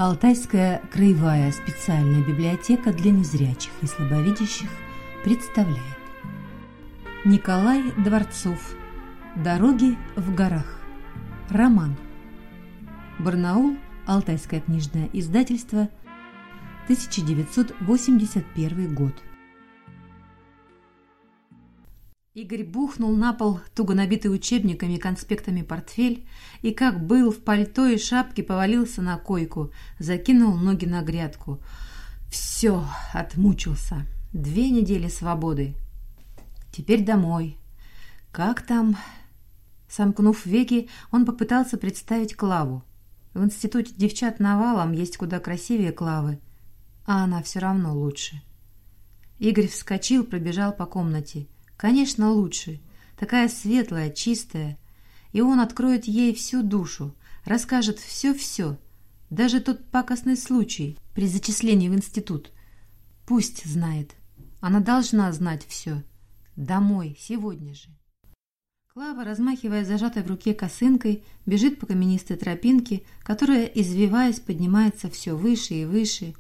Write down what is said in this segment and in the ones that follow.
Алтайская краевая специальная библиотека для незрячих и слабовидящих представляет Николай Дворцов. Дороги в горах. Роман. Барнаул. Алтайское книжное издательство. 1981 год. Игорь бухнул на пол туго набитый учебниками и конспектами портфель и, как был в пальто и шапке, повалился на койку, закинул ноги на грядку. Все, отмучился. 2 недели свободы. Теперь домой. Как там? Сомкнув веки, он попытался представить Клаву. В институте девчат навалом, есть куда красивее Клавы, а она все равно лучше. Игорь вскочил, пробежал по комнате. Конечно, лучше. Такая светлая, чистая. И он откроет ей всю душу, расскажет все-все. Даже тот пакостный случай при зачислении в институт. Пусть знает. Она должна знать все. Домой, сегодня же. Клава, размахивая зажатой в руке косынкой, бежит по каменистой тропинке, которая, извиваясь, поднимается все выше и выше.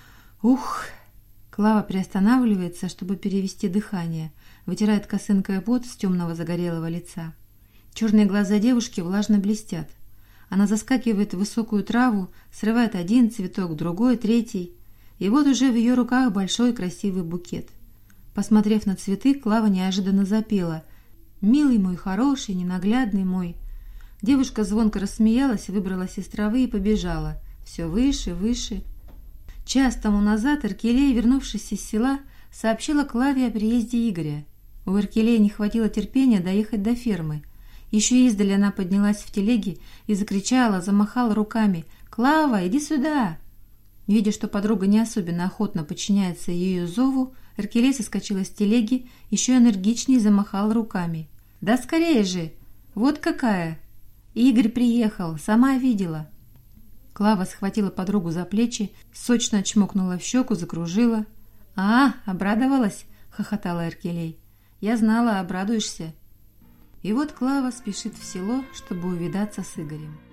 Ух! Клава приостанавливается, чтобы перевести дыхание, вытирает косынкой пот с темного загорелого лица. Черные глаза девушки влажно блестят. Она заскакивает в высокую траву, срывает один цветок, другой, третий. И вот уже в ее руках большой красивый букет. Посмотрев на цветы, Клава неожиданно запела: «Милый мой, хороший, ненаглядный мой». Девушка звонко рассмеялась, выбралась из травы и побежала. Все выше, выше. Час тому назад Эркелей, вернувшись из села, сообщила Клаве о приезде Игоря. У Эркелея не хватило терпения доехать до фермы. Еще издали она поднялась в телеге и закричала, замахала руками: «Клава, иди сюда!» Видя, что подруга не особенно охотно подчиняется ее зову, Эркелей соскочила с телеги, еще энергичнее замахал руками. «Да скорее же! Вот какая! Игорь приехал, сама видела!» Клава схватила подругу за плечи, сочно чмокнула в щеку, закружила. «А, обрадовалась?» — хохотала Эркелей. «Я знала, обрадуешься». И вот Клава спешит в село, чтобы увидаться с Игорем.